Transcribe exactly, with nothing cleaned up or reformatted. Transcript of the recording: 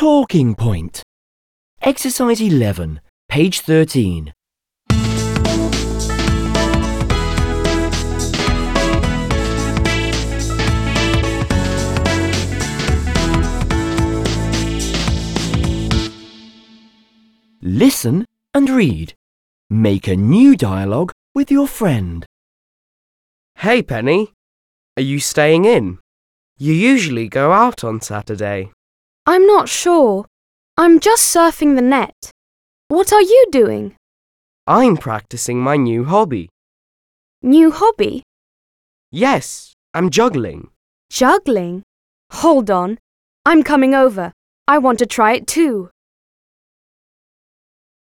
Talking point. Exercise eleven, page thirteen. Listen and read. Make a new dialogue with your friend. Hey Penny, are you staying in? You usually go out on Saturday. I'm not sure. I'm just surfing the net. What are you doing? I'm practicing my new hobby. New hobby? Yes, I'm juggling. Juggling? Hold on. I'm coming over. I want to try it too.